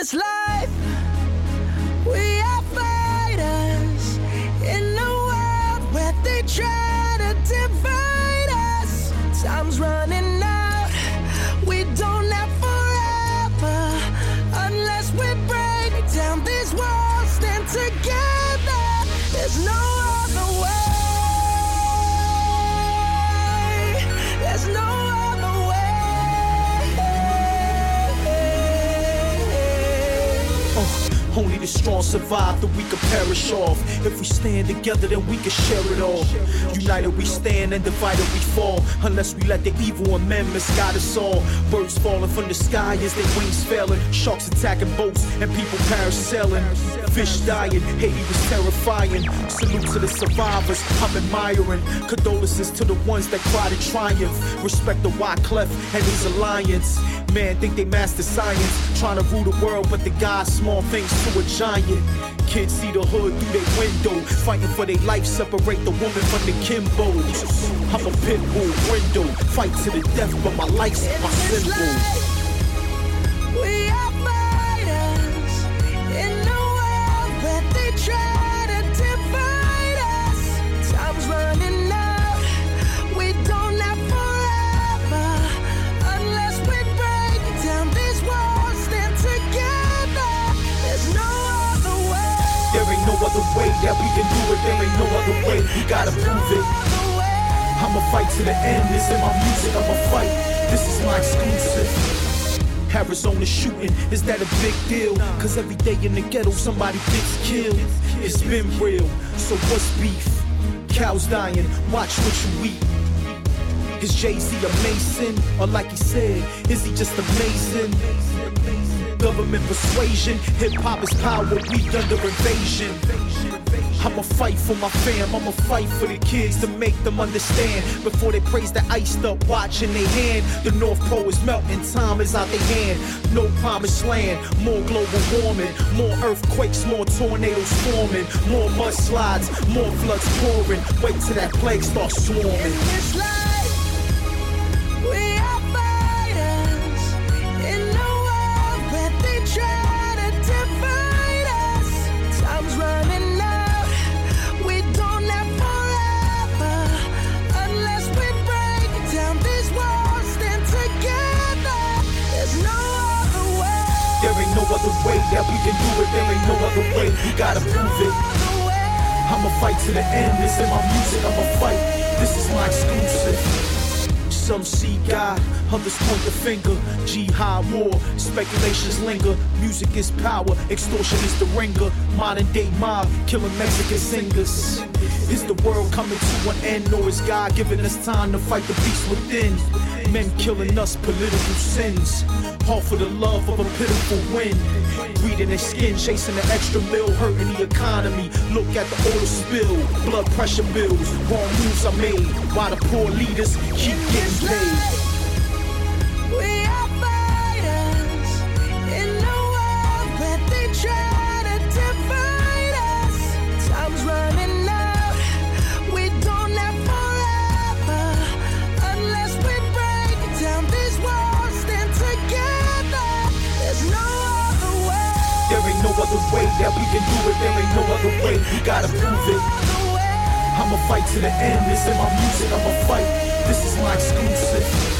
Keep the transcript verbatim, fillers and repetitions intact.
this life, we are fighters in a world where they try to divide us. Time's running out, we don't have forever unless we break down these walls, stand together. There's no other way. There's no other way. Oh, only the strong survive, the weak can perish off. If we stand together, then we can share it all. United we stand and divided we fall. Unless we let the evil amendments guide us all. Birds falling from the sky as their wings failing. Sharks attacking boats and people parasailing. Fish dying, Haiti was terrifying. Salute to the survivors, I'm admiring. Condolences to the ones that cried in triumph. Respect the Wyclef and his alliance. Man, think they master science, trying to rule the world, but the guys small things to a giant. Kids see the hood through their window, fighting for their life, separate the woman from the Kimbos. I'm a pit bull window, fight to the death, but my life's my symbol. We are fighters in a world where they try to divide us. Time's running out, we don't have forever unless we break down these walls, stand together. There's no other way. There ain't no other way that we can do it. There ain't no other way, we gotta prove it. I'ma fight to the end, this in my music, I'ma fight. This is my exclusive. Arizona shooting, is that a big deal? Cause every day in the ghetto somebody gets killed. It's been real, so what's beef? Cows dying, watch what you eat. Is Jay-Z a Mason? Or like he said, is he just amazing? Government persuasion, hip-hop is power, we under invasion. I'ma fight for my fam, I'ma fight for the kids to make them understand. Before they praise the iced up watch in their hand. The North Pole is melting, time is out their hand. No promised land, more global warming. More earthquakes, more tornadoes forming. More mudslides, more floods pouring. Wait till that plague starts swarming. In this life, we are fighters in a world where they try to divide us. Time's running out, we don't have forever unless we break down these walls, stand together. There's no other way. There ain't no other way that we can do it. There ain't no other way, we gotta prove it. I'ma fight to the end, this in my music, I'ma fight. This is my exclusive. Some see God, others point the finger. Jihad war, speculations linger. Music is power, extortion is the ringer. Modern day mob, killing Mexican singers. Is the world coming to an end, or is God giving us time to fight the beast within? Men killing us, political sins. All for the love of a pitiful win. Breeding their skin, chasing the extra mill, hurting the economy. Look at the oil spill, blood pressure bills. Wrong moves are made, while the poor leaders keep getting paid. We are fighters in a world where they try to divide us. Time's running out, we don't have forever unless we break down these walls, stand together. There's no other way. There ain't no other way that we can do it. There ain't no other way, we gotta prove it. I'ma fight to the end, this in my music, I'ma fight. This is my exclusive.